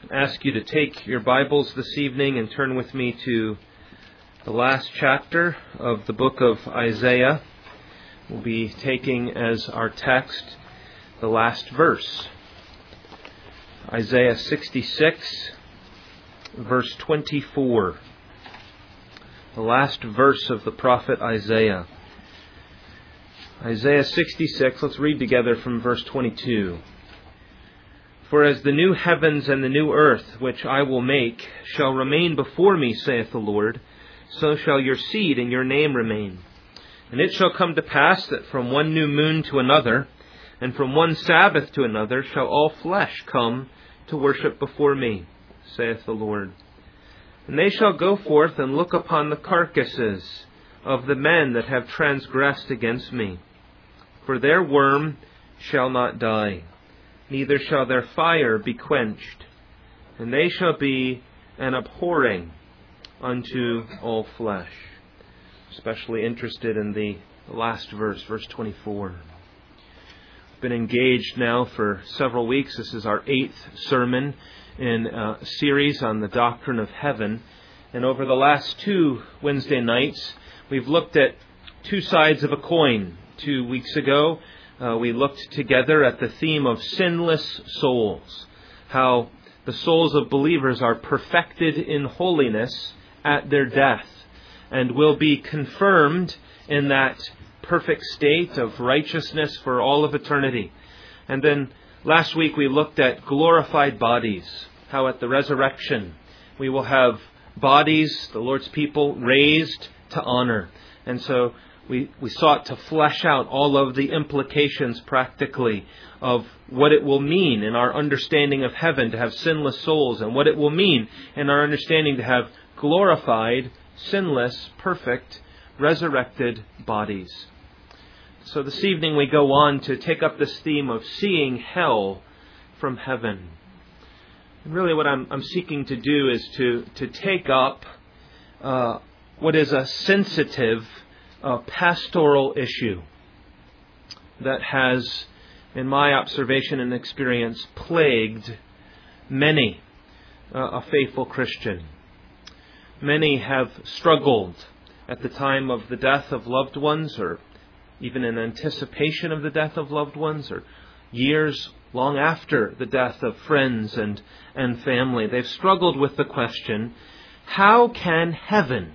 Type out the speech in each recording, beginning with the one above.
ask you to take your Bibles this evening and turn with me to the last chapter of the book of Isaiah. We'll be taking as our text the last verse. Isaiah 66, verse 24. The last verse of the prophet Isaiah. Isaiah 66, let's read together from verse 22. For as the new heavens and the new earth, which I will make, shall remain before me, saith the Lord, so shall your seed and your name remain. And it shall come to pass that from one new moon to another, and from one Sabbath to another, shall all flesh come to worship before me, saith the Lord. And they shall go forth and look upon the carcasses of the men that have transgressed against me. For their worm shall not die, neither shall their fire be quenched, and they shall be an abhorring unto all flesh. Especially interested in the last verse, verse 24. I've been engaged now for several weeks. This is our 8th sermon in a series on the doctrine of heaven. And over the last 2 Wednesday nights, we've looked at two sides of a coin. 2 weeks ago, we looked together at the theme of sinless souls, how the souls of believers are perfected in holiness at their death and will be confirmed in that perfect state of righteousness for all of eternity. And then last week we looked at glorified bodies, how at the resurrection we will have bodies, the Lord's people, raised to honor. And so we sought to flesh out all of the implications practically of what it will mean in our understanding of heaven to have sinless souls, and what it will mean in our understanding to have glorified, sinless, perfect, resurrected bodies. So this evening we go on to take up this theme of seeing hell from heaven. And really what I'm seeking to do is to take up what is a sensitive pastoral issue that has, in my observation and experience, plagued many a faithful Christian. Many have struggled at the time of the death of loved ones, or even in anticipation of the death of loved ones, or years long after the death of friends and family. They've struggled with the question, how can heaven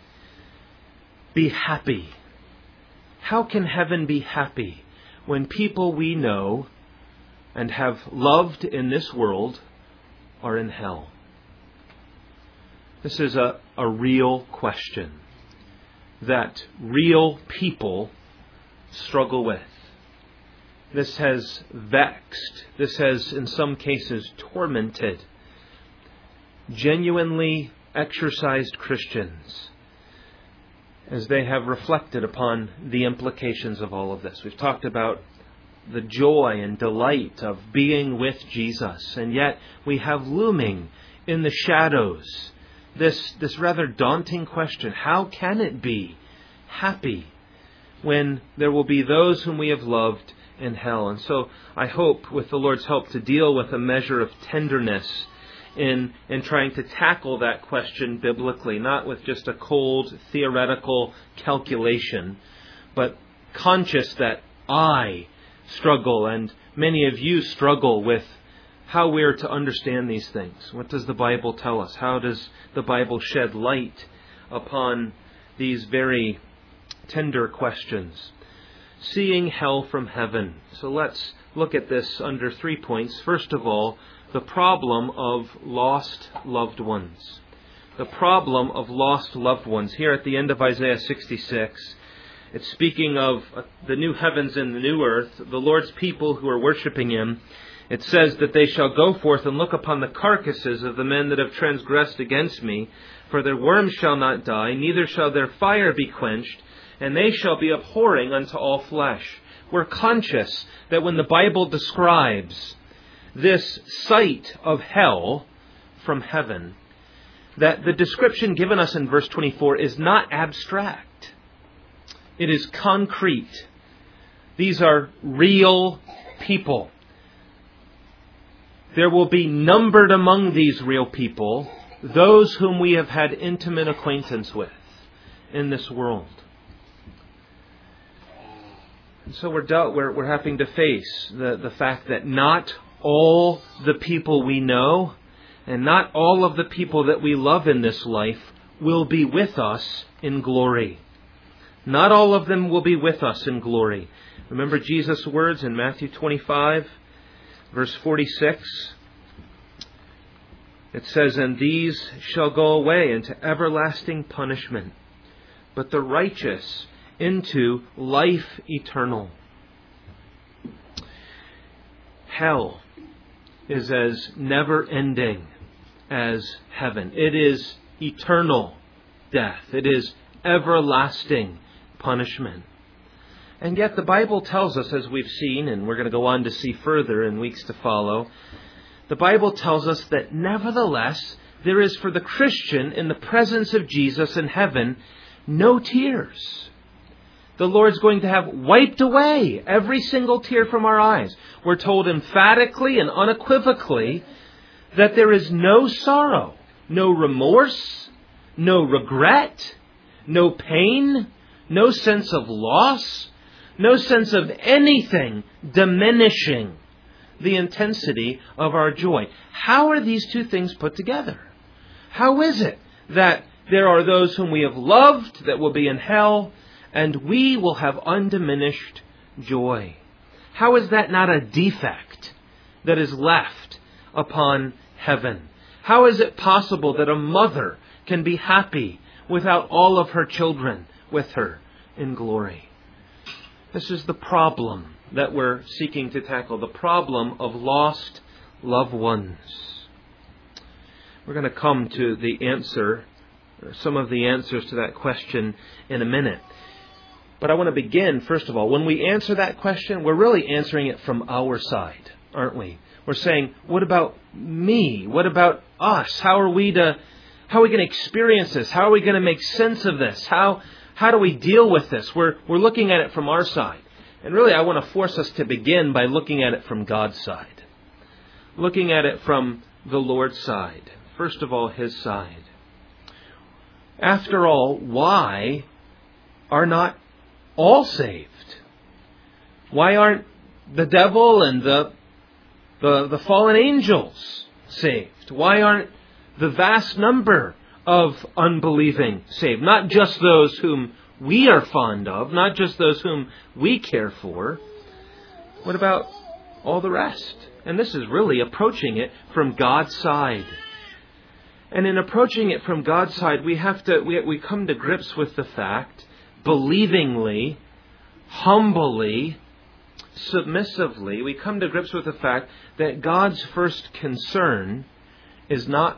be happy? How can heaven be happy when people we know and have loved in this world are in hell? This is a real question that real people struggle with. This has vexed, this has in some cases tormented genuinely exercised Christians as they have reflected upon the implications of all of this. We've talked about the joy and delight of being with Jesus, and yet we have looming in the shadows this rather daunting question: how can it be happy when there will be those whom we have loved in hell? And so I hope, with the Lord's help, to deal with a measure of tenderness in trying to tackle that question biblically, not with just a cold theoretical calculation, but conscious that I struggle and many of you struggle with how we are to understand these things. What does the Bible tell us? How does the Bible shed light upon these very tender questions? Seeing hell from heaven. So let's look at this under 3 points. First of all, the problem of lost loved ones. The problem of lost loved ones. Here at the end of Isaiah 66, it's speaking of the new heavens and the new earth, the Lord's people who are worshiping Him. It says that they shall go forth and look upon the carcasses of the men that have transgressed against me, for their worm shall not die, neither shall their fire be quenched, and they shall be abhorring unto all flesh. We're conscious that when the Bible describes this sight of hell from heaven, that the description given us in verse 24 is not abstract. It is concrete. These are real people. There will be numbered among these real people those whom we have had intimate acquaintance with in this world. And so we're having to face the fact that not all the people we know and not all of the people that we love in this life will be with us in glory. Not all of them will be with us in glory. Remember Jesus' words in Matthew 25, verse 46? It says, "And these shall go away into everlasting punishment, but the righteous into life eternal." Hell is as never-ending as heaven. It is eternal death. It is everlasting punishment. And yet the Bible tells us, as we've seen, and we're going to go on to see further in weeks to follow, the Bible tells us that nevertheless, there is for the Christian in the presence of Jesus in heaven no tears. The Lord's going to have wiped away every single tear from our eyes. We're told emphatically and unequivocally that there is no sorrow, no remorse, no regret, no pain, no sense of loss, no sense of anything diminishing the intensity of our joy. How are these two things put together? How is it that there are those whom we have loved that will be in hell, and we will have undiminished joy? How is that not a defect that is left upon heaven? How is it possible that a mother can be happy without all of her children with her in glory? This is the problem that we're seeking to tackle, the problem of lost loved ones. We're going to come to the answer, or some of the answers to that question in a minute. But I want to begin, first of all, when we answer that question, we're really answering it from our side, aren't we? We're saying, what about me? What about us? How are we going to experience this? How are we going to make sense of this? How do we deal with this? We're looking at it from our side. And really, I want to force us to begin by looking at it from God's side. Looking at it from the Lord's side. First of all, His side. After all, why are not all saved? Why aren't the devil and the fallen angels saved? Why aren't the vast number of unbelieving saved? Not just those whom we are fond of, not just those whom we care for. What about all the rest? And this is really approaching it from God's side. And in approaching it from God's side, we come to grips with the fact, believingly, humbly, submissively, we come to grips with the fact that God's first concern is not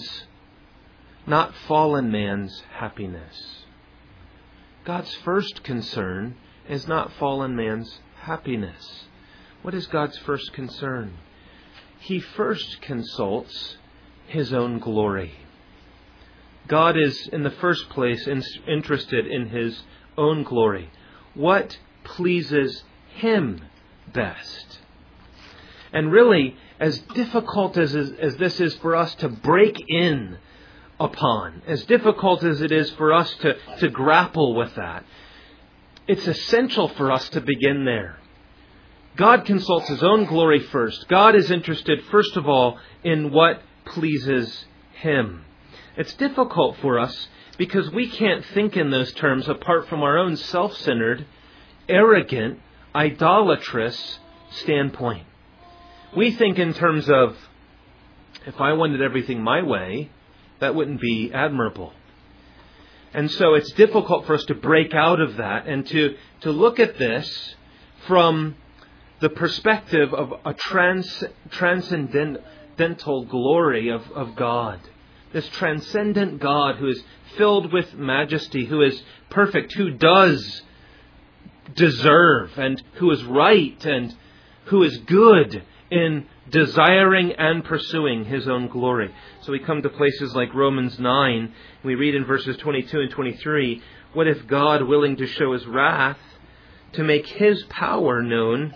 fallen man's happiness. God's first concern is not fallen man's happiness. What is God's first concern? He first consults His own glory. God is, in the first place, interested in His own glory. What pleases Him best? And really, as difficult as this is for us to break in upon, as difficult as it is for us to grapple with that, it's essential for us to begin there. God consults His own glory first. God is interested, first of all, in what pleases Him. It's difficult for us because we can't think in those terms apart from our own self-centered, arrogant, idolatrous standpoint. We think in terms of, if I wanted everything my way, that wouldn't be admirable. And so it's difficult for us to break out of that and to look at this from the perspective of a transcendental glory of God. This transcendent God who is filled with majesty, who is perfect, who does deserve and who is right and who is good in desiring and pursuing His own glory. So we come to places like Romans 9. We read in verses 22 and 23, what if God, willing to show His wrath, to make His power known,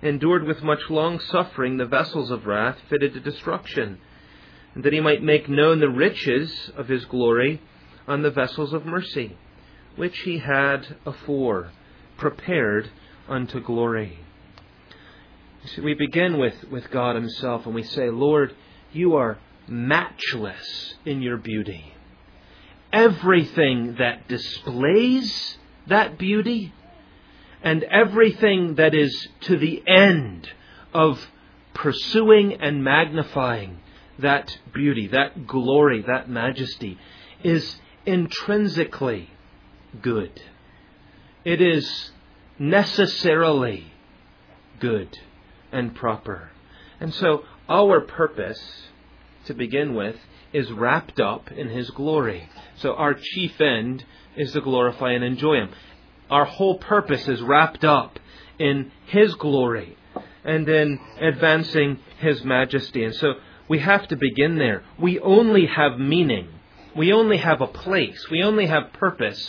endured with much long suffering the vessels of wrath fitted to destruction, and that he might make known the riches of his glory on the vessels of mercy, which he had afore prepared unto glory. So we begin with God himself, and we say, Lord, you are matchless in your beauty. Everything that displays that beauty, and everything that is to the end of pursuing and magnifying that beauty, that glory, that majesty, is intrinsically good. It is necessarily good and proper. And so our purpose, to begin with, is wrapped up in his glory. So our chief end is to glorify and enjoy him. Our whole purpose is wrapped up in his glory and in advancing his majesty. And so we have to begin there. We only have meaning. We only have a place. We only have purpose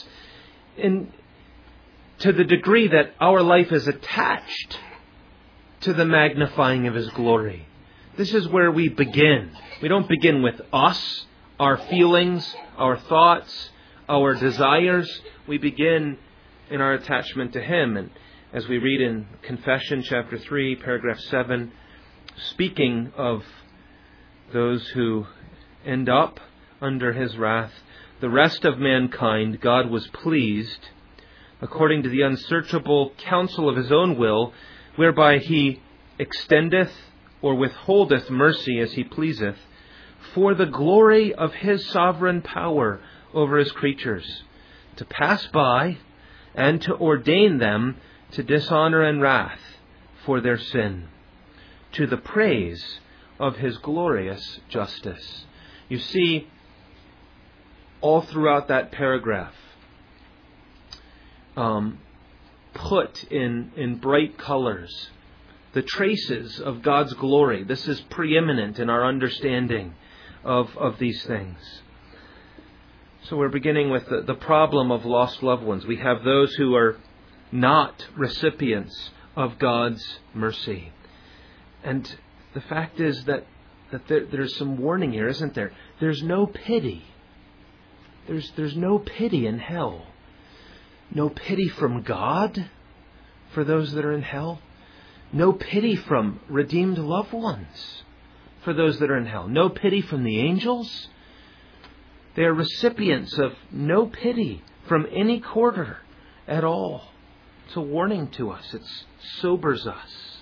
to the degree that our life is attached to the magnifying of his glory. This is where we begin. We don't begin with us, our feelings, our thoughts, our desires. We begin in our attachment to him. And as we read in Confession chapter 3, paragraph 7, speaking of those who end up under his wrath, the rest of mankind God was pleased, according to the unsearchable counsel of his own will, whereby he extendeth or withholdeth mercy as he pleaseth, for the glory of his sovereign power over his creatures, to pass by and to ordain them to dishonor and wrath for their sin, to the praise of his glorious justice. You see, all throughout that paragraph, put in bright colors, the traces of God's glory. This is preeminent in our understanding of these things. So we're beginning with the problem of lost loved ones. We have those who are not recipients of God's mercy. And the fact is that there's some warning here, isn't there? There's no pity. There's no pity in hell. No pity from God for those that are in hell. No pity from redeemed loved ones for those that are in hell. No pity from the angels. They are recipients of no pity from any quarter at all. It's a warning to us. It sobers us.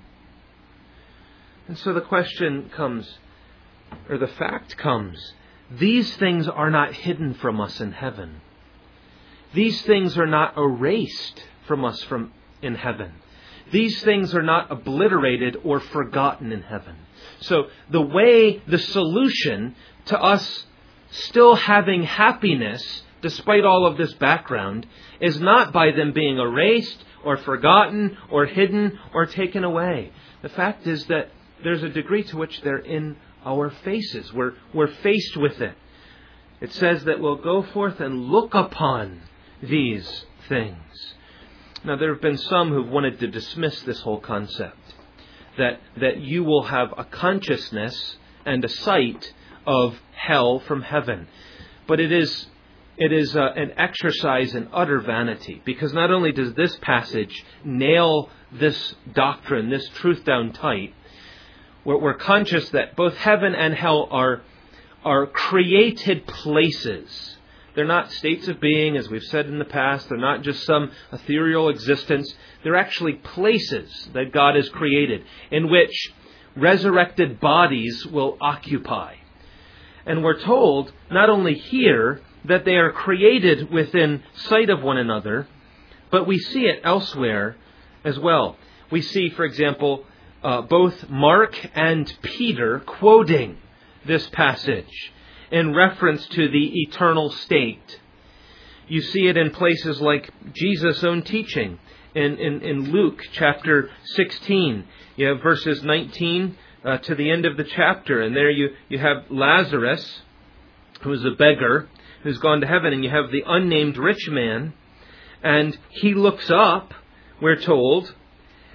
And so the question comes, or the fact comes, these things are not hidden from us in heaven. These things are not erased from us in heaven. These things are not obliterated or forgotten in heaven. So the solution to us still having happiness, despite all of this background, is not by them being erased or forgotten or hidden or taken away. The fact is that there's a degree to which they're in our faces. We're faced with it. It says that we'll go forth and look upon these things. Now, there have been some who've wanted to dismiss this whole concept, that you will have a consciousness and a sight of hell from heaven. But it is an exercise in utter vanity, because not only does this passage nail this doctrine, this truth down tight, we're conscious that both heaven and hell are created places. They're not states of being, as we've said in the past. They're not just some ethereal existence. They're actually places that God has created in which resurrected bodies will occupy. And we're told, not only here, that they are created within sight of one another, but we see it elsewhere as well. We see, for example, both Mark and Peter quoting this passage in reference to the eternal state. You see it in places like Jesus' own teaching in Luke chapter 16. You have verses 19 to the end of the chapter, and there you have Lazarus, who is a beggar, who's gone to heaven, and you have the unnamed rich man, and he looks up, we're told,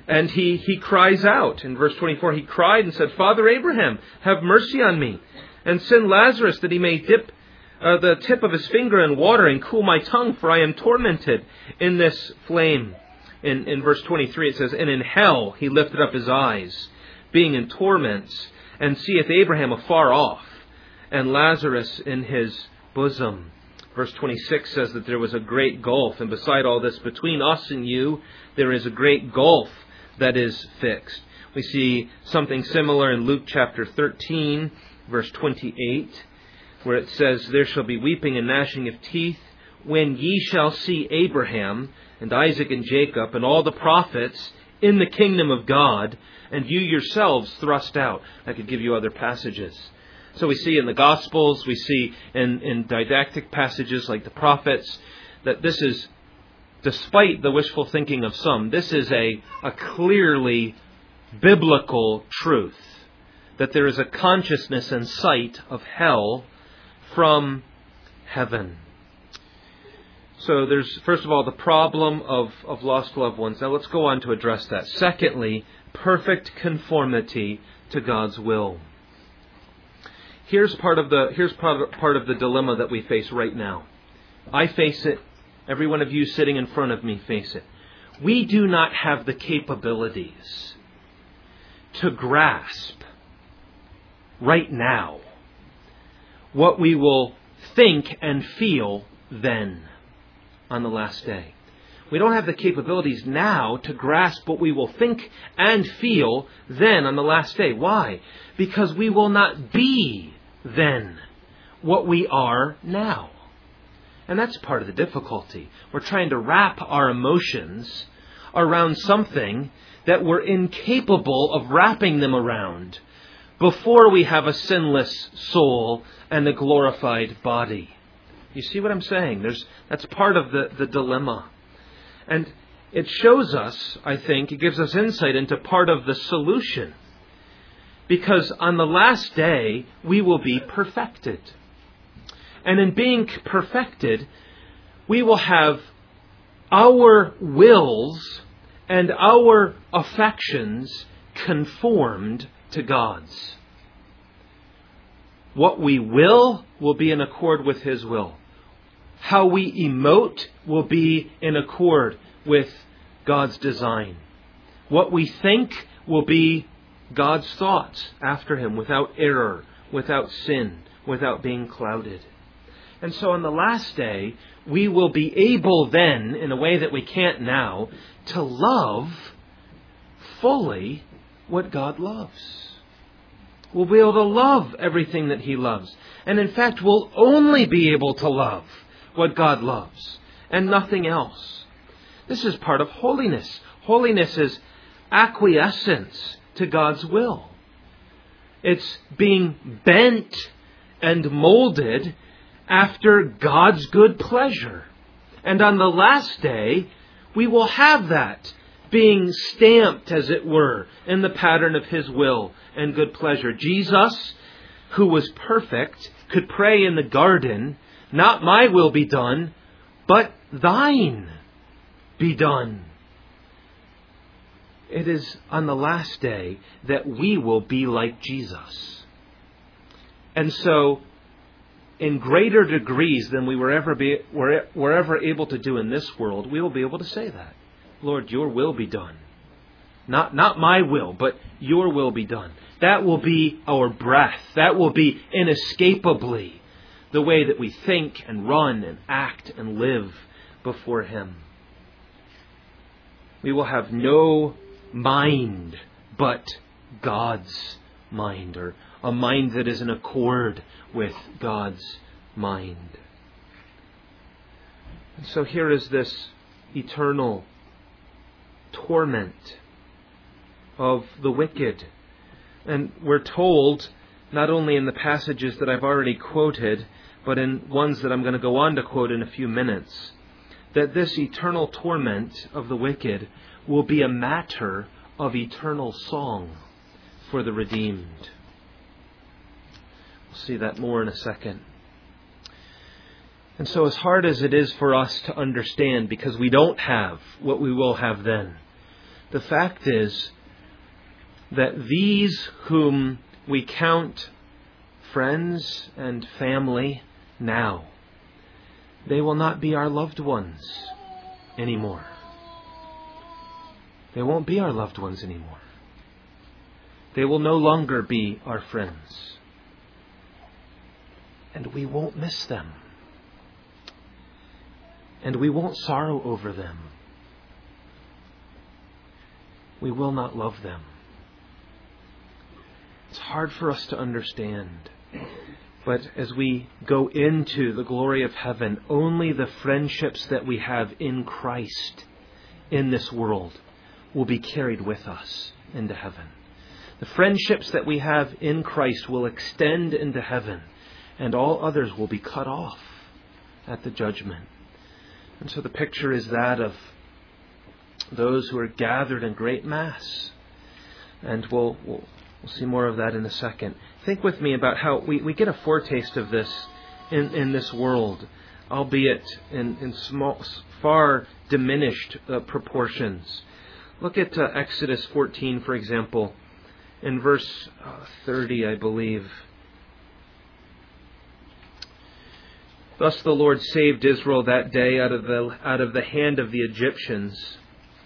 And he cries out. In verse 24, he cried and said, Father Abraham, have mercy on me, and send Lazarus that he may dip the tip of his finger in water and cool my tongue, for I am tormented in this flame. In verse 23 it says, And in hell he lifted up his eyes, being in torments, and seeth Abraham afar off, and Lazarus in his bosom. Verse 26 says that there was a great gulf, and beside all this, between us and you, there is a great gulf that is fixed. We see something similar in Luke chapter 13, verse 28, where it says, There shall be weeping and gnashing of teeth, when ye shall see Abraham and Isaac and Jacob and all the prophets in the kingdom of God, and you yourselves thrust out. I could give you other passages. So we see in the Gospels, we see in didactic passages like the prophets, that this is, despite the wishful thinking of some, this is a clearly biblical truth, that there is a consciousness and sight of hell from heaven. So there's, first of all, the problem of lost loved ones. Now let's go on to address that. Secondly, perfect conformity to God's will. Here's part of the dilemma that we face right now. I face it. Every one of you sitting in front of me face it. We do not have the capabilities to grasp right now what we will think and feel then on the last day. We don't have the capabilities now to grasp what we will think and feel then on the last day. Why? Because we will not be then what we are now. And that's part of the difficulty. We're trying to wrap our emotions around something that we're incapable of wrapping them around before we have a sinless soul and a glorified body. You see what I'm saying? That's part of the dilemma. And it shows us, I think, it gives us insight into part of the solution. Because on the last day, we will be perfected. And in being perfected, we will have our wills and our affections conformed to God's. What we will be in accord with His will. How we emote will be in accord with God's design. What we think will be God's thoughts after Him, without error, without sin, without being clouded. And so on the last day, we will be able then, in a way that we can't now, to love fully what God loves. We'll be able to love everything that He loves. And in fact, we'll only be able to love what God loves and nothing else. This is part of holiness. Holiness is acquiescence to God's will. It's being bent and molded after God's good pleasure. And on the last day, we will have that being stamped, as it were, in the pattern of His will and good pleasure. Jesus, who was perfect, could pray in the garden, Not my will be done, but thine be done. It is on the last day that we will be like Jesus. And so, in greater degrees than we were ever able to do in this world, we will be able to say that. Lord, your will be done. Not my will, but your will be done. That will be our breath. That will be inescapably the way that we think and run and act and live before Him. We will have no mind but God's mind, or a mind that is in accord with God's mind. And so here is this eternal torment of the wicked. And we're told, not only in the passages that I've already quoted, but in ones that I'm going to go on to quote in a few minutes, that this eternal torment of the wicked will be a matter of eternal song for the redeemed. We'll see that more in a second. And so as hard as it is for us to understand, because we don't have what we will have then, The fact is that these whom we count friends and family now, they will not be our loved ones anymore. They won't be our loved ones anymore. They will no longer be our friends. And we won't miss them. And we won't sorrow over them. We will not love them. It's hard for us to understand. But as we go into the glory of heaven, only the friendships that we have in Christ in this world will be carried with us into heaven. The friendships that we have in Christ will extend into heaven, and all others will be cut off at the judgment. And so the picture is that of those who are gathered in great mass. And we'll see more of that in a second. Think with me about how we get a foretaste of this in this world, albeit in small, far diminished proportions. Look at Exodus 14, for example, in verse 30, I believe. Thus the Lord saved Israel that day out of the hand of the Egyptians.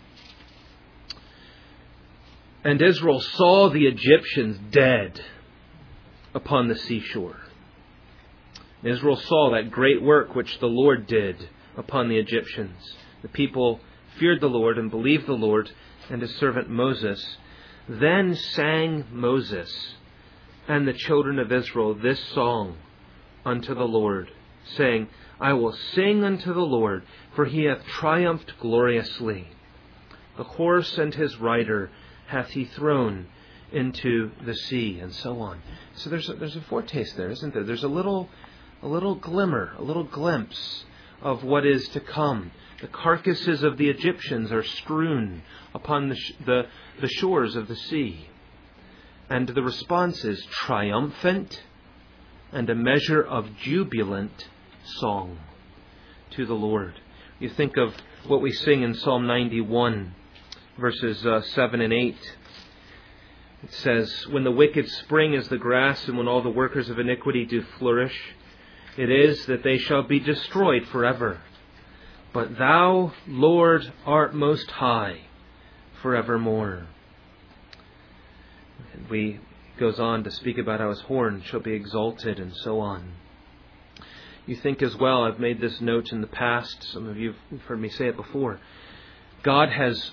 And Israel saw the Egyptians dead upon the seashore. Israel saw that great work which the Lord did upon the Egyptians. The people feared the Lord and believed the Lord and His servant Moses. Then sang Moses and the children of Israel this song unto the Lord, saying, I will sing unto the Lord, for He hath triumphed gloriously. The horse and his rider hath He thrown into the sea, and so on. So there's a foretaste there, isn't there? There's a little glimmer, a little glimpse of what is to come. The carcasses of the Egyptians are strewn upon the shores of the sea. And the response is triumphant and a measure of jubilant song to the Lord. You think of what we sing in Psalm 91, verses 7 and 8. It says, when the wicked spring as the grass, and when all the workers of iniquity do flourish, it is that they shall be destroyed forever. But Thou, Lord, art most high forevermore. And he goes on to speak about how His horn shall be exalted, and so on. You think as well, I've made this note in the past, some of you have heard me say it before, God has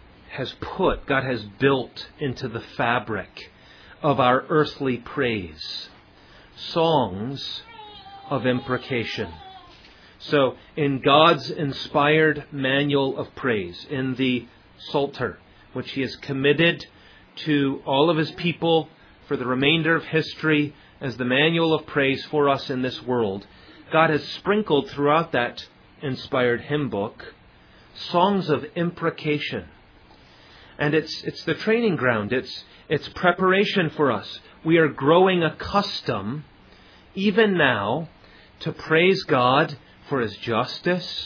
built into the fabric of our earthly praise songs of imprecation. So in God's inspired manual of praise, in the Psalter, which He has committed to all of His people for the remainder of history as the manual of praise for us in this world, God has sprinkled throughout that inspired hymn book songs of imprecation. And it's the training ground. It's preparation for us. We are growing accustomed, even now, to praise God for His justice.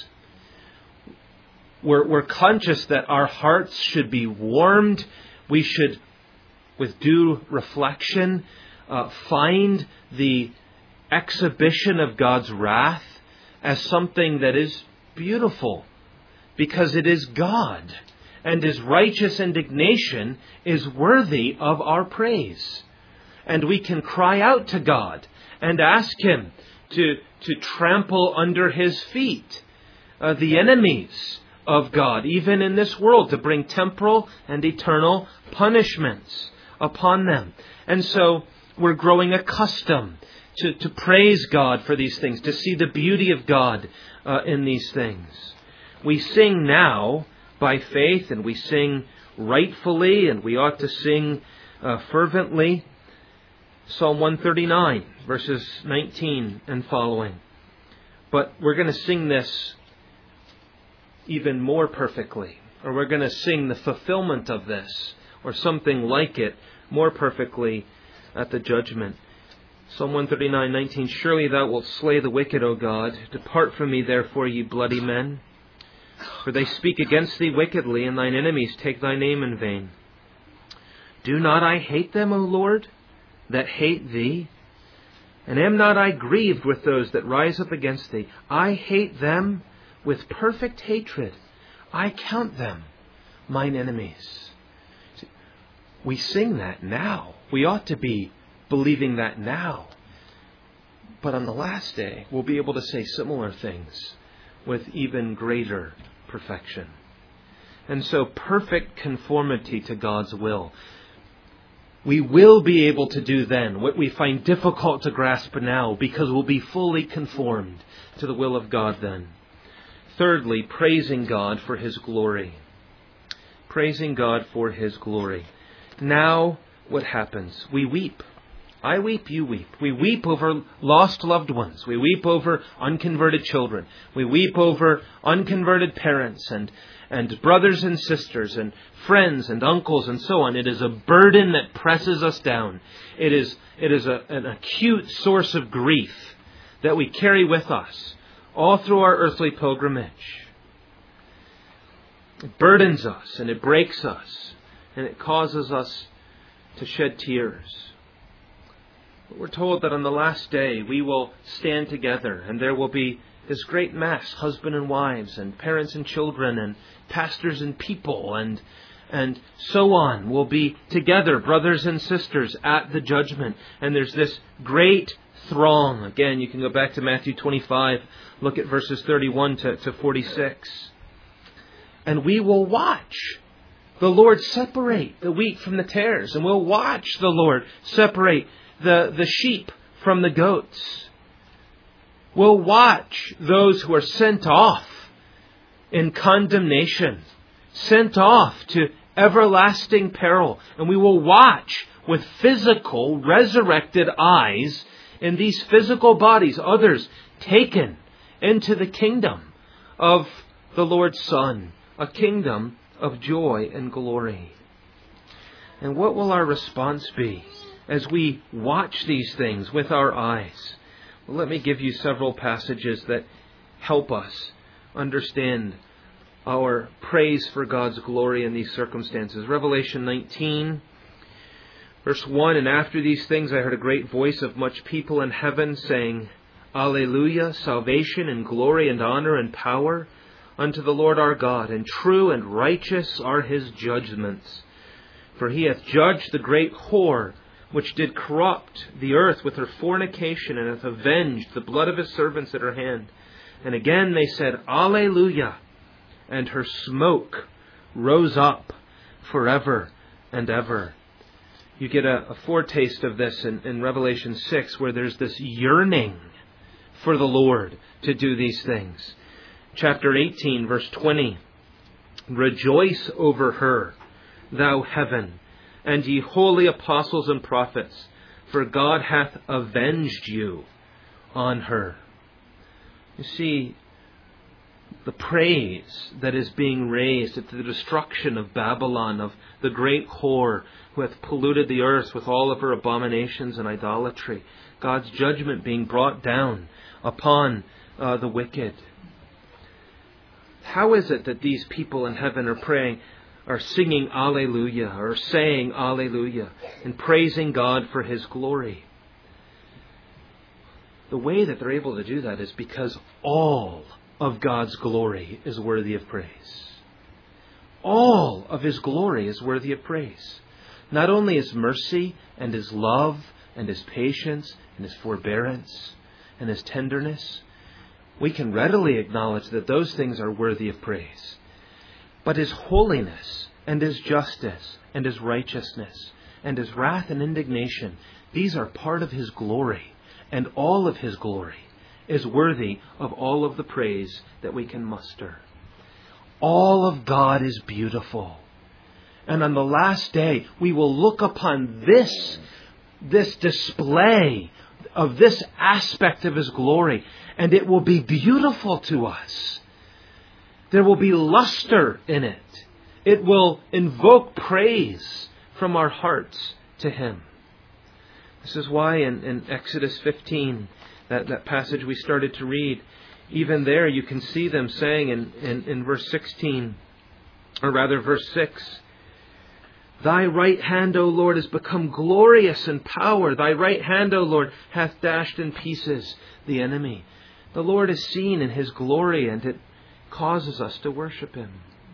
We're conscious that our hearts should be warmed. We should, with due reflection, find the exhibition of God's wrath as something that is beautiful, because it is God. And His righteous indignation is worthy of our praise. And we can cry out to God and ask Him to trample under His feet the enemies of God, even in this world, to bring temporal and eternal punishments upon them. And so we're growing accustomed to praise God for these things, to see the beauty of God in these things. We sing now by faith, and we sing rightfully, and we ought to sing fervently. Psalm 139, verses 19 and following. But we're going to sing this even more perfectly, or we're going to sing the fulfillment of this, or something like it, more perfectly at the judgment. Psalm 139:19. Surely Thou wilt slay the wicked, O God. Depart from me, therefore, ye bloody men. For they speak against thee wickedly, and thine enemies take thy name in vain. Do not I hate them, O Lord, that hate thee? And am not I grieved with those that rise up against thee? I hate them with perfect hatred. I count them mine enemies. We sing that now. We ought to be believing that now. But on the last day, we'll be able to say similar things with even greater perfection. And so perfect conformity to God's will. We will be able to do then what we find difficult to grasp now, because we'll be fully conformed to the will of God then. Thirdly, praising God for His glory. Praising God for His glory. Now, what happens? We weep. I weep, you weep. We weep over lost loved ones. We weep over unconverted children. We weep over unconverted parents and brothers and sisters and friends and uncles and so on. It is a burden that presses us down. It is an acute source of grief that we carry with us all through our earthly pilgrimage. It burdens us and it breaks us and it causes us to shed tears. We're told that on the last day we will stand together and there will be this great mass, husband and wives and parents and children and pastors and people and so on will be together, brothers and sisters, at the judgment. And there's this great throng. Again, you can go back to Matthew 25, look at verses 31 to 46. And we will watch the Lord separate the wheat from the tares. And we'll watch the Lord separate the sheep from the goats. We'll watch those who are sent off in condemnation, sent off to everlasting peril. And we will watch with physical, resurrected eyes in these physical bodies, others taken into the kingdom of the Lord's Son, a kingdom of joy and glory. And what will our response be as we watch these things with our eyes? Well, let me give you several passages that help us understand our praise for God's glory in these circumstances. Revelation 19, verse 1, And after these things I heard a great voice of much people in heaven saying, Alleluia, salvation and glory and honor and power unto the Lord our God, and true and righteous are His judgments. For He hath judged the great whore, which did corrupt the earth with her fornication, and hath avenged the blood of His servants at her hand. And again they said, Alleluia, and her smoke rose up forever and ever. You get a foretaste of this in Revelation 6, where there's this yearning for the Lord to do these things. Chapter 18, verse 20, Rejoice over her, thou heaven, and ye holy apostles and prophets, for God hath avenged you on her. You see, the praise that is being raised at the destruction of Babylon, of the great whore who hath polluted the earth with all of her abominations and idolatry. God's judgment being brought down upon the wicked. How is it that these people in heaven are praying, are singing Alleluia, or saying Alleluia, and praising God for His glory? The way that they're able to do that is because all of God's glory is worthy of praise. All of His glory is worthy of praise. Not only His mercy and His love and His patience and His forbearance and His tenderness. We can readily acknowledge that those things are worthy of praise. But His holiness and His justice and His righteousness and His wrath and indignation, these are part of His glory. And all of His glory is worthy of all of the praise that we can muster. All of God is beautiful. And on the last day, we will look upon this display of this aspect of His glory, and it will be beautiful to us. There will be luster in it. It will invoke praise from our hearts to Him. This is why in Exodus 15, that passage we started to read, even there you can see them saying in verse 16, or rather verse 6, Thy right hand, O Lord, has become glorious in power. Thy right hand, O Lord, hath dashed in pieces the enemy. The Lord is seen in His glory, and it causes us to worship Him.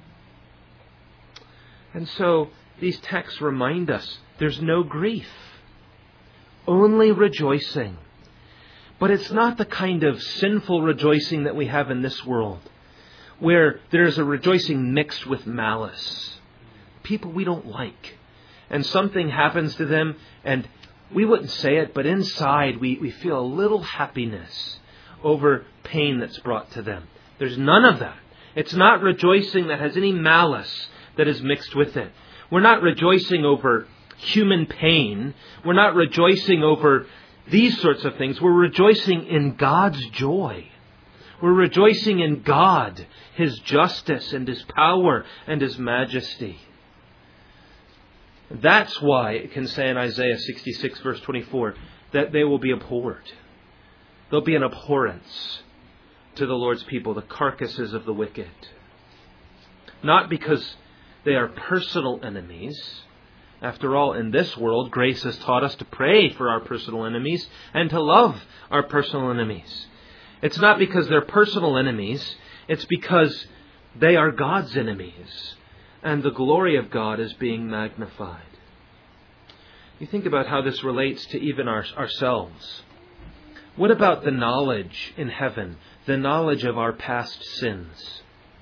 And so these texts remind us there's no grief, only rejoicing. But it's not the kind of sinful rejoicing that we have in this world, where there's a rejoicing mixed with malice. People we don't like. And something happens to them, and we wouldn't say it, but inside we feel a little happiness over pain that's brought to them. There's none of that. It's not rejoicing that has any malice that is mixed with it. We're not rejoicing over human pain. We're not rejoicing over these sorts of things. We're rejoicing in God's joy. We're rejoicing in God, His justice and His power and His majesty. That's why it can say in Isaiah 66 verse 24 that they will be abhorred. There'll be an abhorrence to the Lord's people, the carcasses of the wicked. Not because they are personal enemies. After all, in this world, grace has taught us to pray for our personal enemies and to love our personal enemies. It's not because they're personal enemies. It's because they are God's enemies. And the glory of God is being magnified. You think about how this relates to even ourselves. What about the knowledge in heaven, the knowledge of our past sins?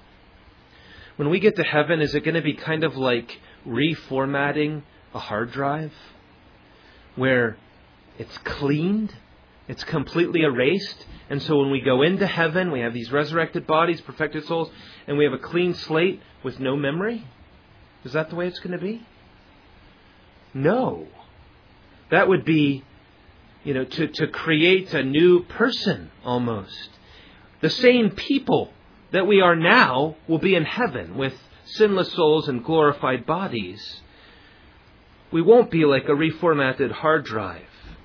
When we get to heaven, is it going to be kind of like reformatting a hard drive where it's cleaned, it's completely erased, and so when we go into heaven, we have these resurrected bodies, perfected souls, and we have a clean slate with no memory? Is that the way it's going to be? No. That would be, to create a new person almost. The same people that we are now will be in heaven with sinless souls and glorified bodies. We won't be like a reformatted hard drive.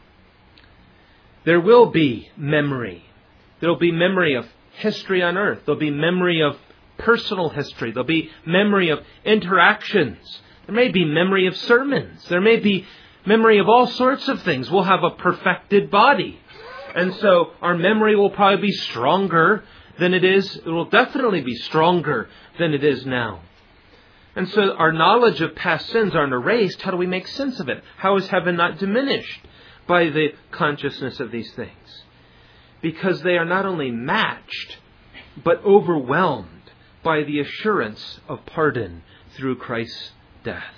There will be memory. There will be memory of history on earth. There will be memory of personal history. There will be memory of interactions. There may be memory of sermons. There may be memory of all sorts of things. We'll have a perfected body. And so our memory will probably be stronger than it is. It will definitely be stronger than it is now. And so our knowledge of past sins aren't erased. How do we make sense of it? How is heaven not diminished by the consciousness of these things? Because they are not only matched, but overwhelmed by the assurance of pardon through Christ's death.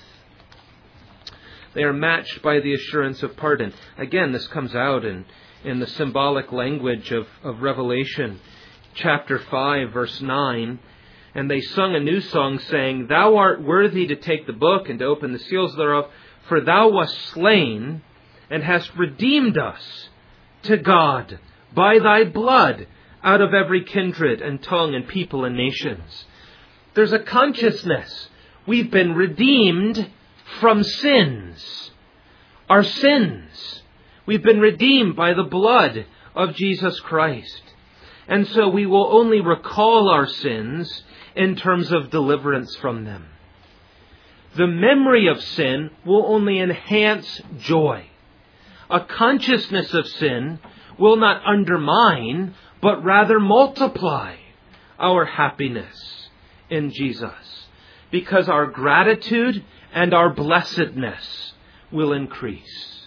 They are matched by the assurance of pardon. Again, this comes out in the symbolic language of Revelation, chapter 5, verse 9. And they sung a new song, saying, Thou art worthy to take the book and to open the seals thereof, for Thou wast slain and hast redeemed us to God by Thy blood out of every kindred and tongue and people and nations. There's a consciousness. We've been redeemed from sins. Our sins. We've been redeemed by the blood of Jesus Christ. And so we will only recall our sins in terms of deliverance from them. The memory of sin will only enhance joy. A consciousness of sin will not undermine, but rather multiply our happiness in Jesus, because our gratitude and our blessedness will increase.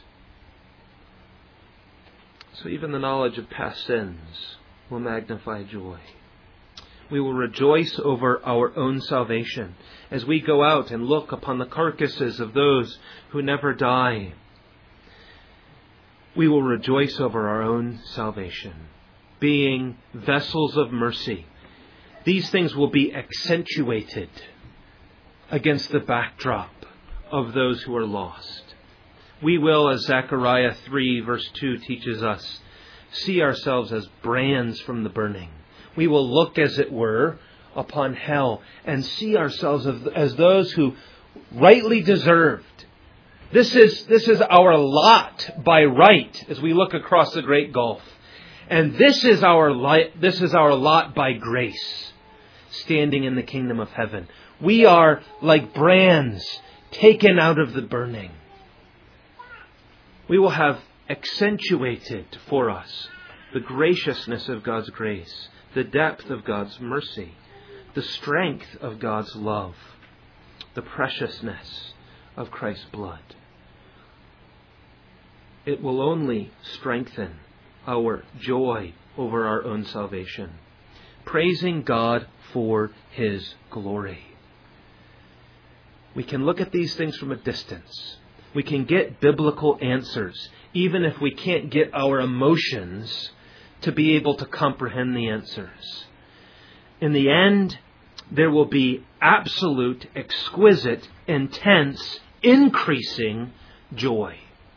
So even the knowledge of past sins will magnify joy. We will rejoice over our own salvation as we go out and look upon the carcasses of those who never die. We will rejoice over our own salvation, being vessels of mercy. These things will be accentuated against the backdrop of those who are lost. We will, as Zechariah 3 verse 2 teaches us, see ourselves as brands from the burning. We will look, as it were, upon hell and see ourselves as those who rightly deserved. This is our lot by right as we look across the great gulf. And this is our lot by grace, standing in the kingdom of heaven. We are like brands taken out of the burning. We will have accentuated for us the graciousness of God's grace, the depth of God's mercy, the strength of God's love, the preciousness of Christ's blood. It will only strengthen our joy over our own salvation, praising God for His glory. We can look at these things from a distance. We can get biblical answers, even if we can't get our emotions to be able to comprehend the answers. In the end, there will be absolute, exquisite, intense, increasing joy.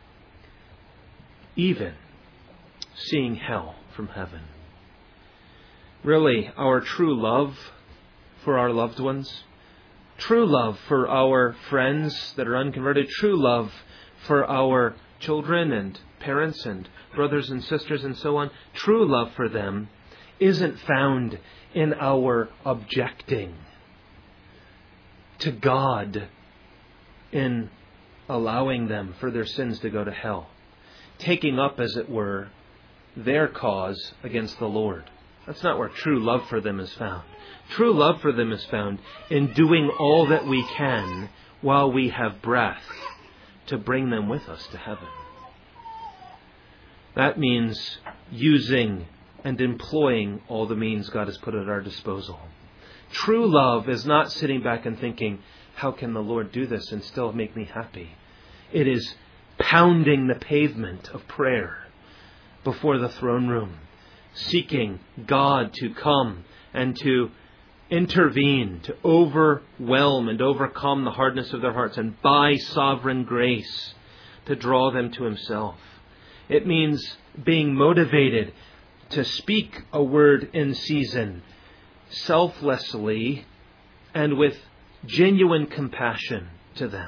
Even seeing hell from heaven. Really, our true love for our loved ones, true love for our friends that are unconverted, true love for our children and parents and brothers and sisters and so on, true love for them isn't found in our objecting to God in allowing them for their sins to go to hell, taking up, as it were, their cause against the Lord. That's not where true love for them is found. True love for them is found in doing all that we can while we have breath to bring them with us to heaven. That means using and employing all the means God has put at our disposal. True love is not sitting back and thinking, how can the Lord do this and still make me happy? It is pounding the pavement of prayer before the throne room, seeking God to come and to intervene, to overwhelm and overcome the hardness of their hearts, and by sovereign grace to draw them to Himself. It means being motivated to speak a word in season, selflessly and with genuine compassion to them.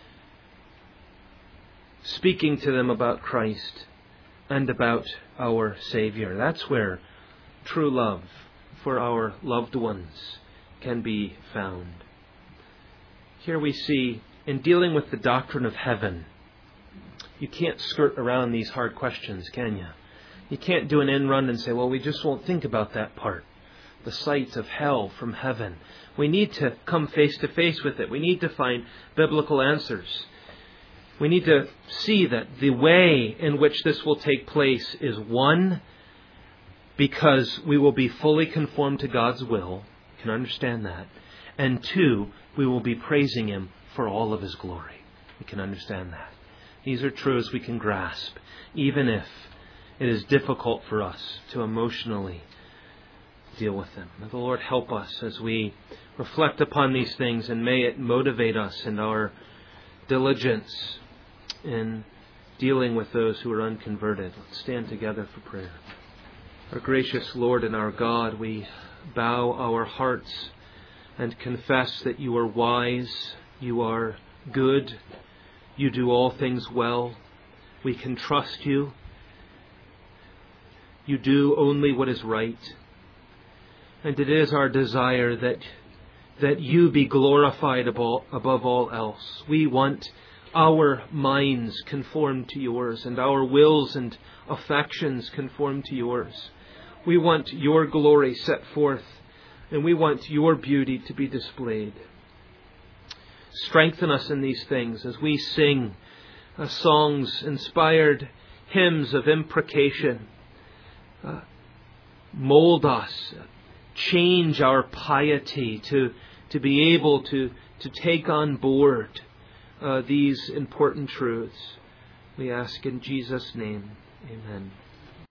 Speaking to them about Christ and about our Savior. That's where true love for our loved ones can be found. Here we see, in dealing with the doctrine of heaven, you can't skirt around these hard questions, can you? You can't do an end run and say, well, we just won't think about that part. The sight of hell from heaven. We need to come face to face with it. We need to find biblical answers. We need to see that the way in which this will take place is, one, because we will be fully conformed to God's will. You can understand that. And two, we will be praising Him for all of His glory. We can understand that. These are truths we can grasp, even if it is difficult for us to emotionally deal with them. May the Lord help us as we reflect upon these things, and may it motivate us in our diligence in dealing with those who are unconverted. Let's stand together for prayer. Our gracious Lord and our God, we bow our hearts and confess that You are wise, You are good, You do all things well. We can trust You. You do only what is right. And it is our desire that You be glorified above all else. We want our minds conformed to Yours, and our wills and affections conformed to Yours. We want Your glory set forth, and we want Your beauty to be displayed. Strengthen us in these things as we sing songs, inspired hymns of imprecation. Mold us, change our piety to be able to take on board these important truths. We ask in Jesus' name. Amen.